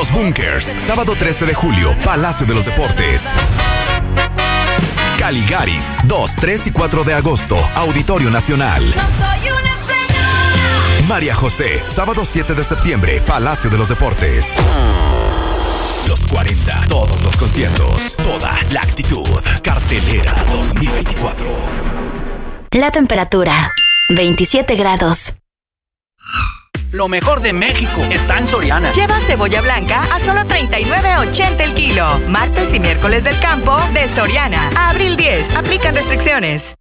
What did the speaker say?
Los Bunkers, sábado 13 de julio, Palacio de los Deportes. Caligaris, 2, 3 y 4 de agosto, Auditorio Nacional. No soy una estrella. María José, sábado 7 de septiembre, Palacio de los Deportes. Los 40, todos los conciertos, toda la actitud. Cartelera 2024. La temperatura, 27 grados. Lo mejor de México está en Soriana. Lleva cebolla blanca a solo $39.80 el kilo. Martes y miércoles del campo de Soriana. A abril 10. Aplican restricciones.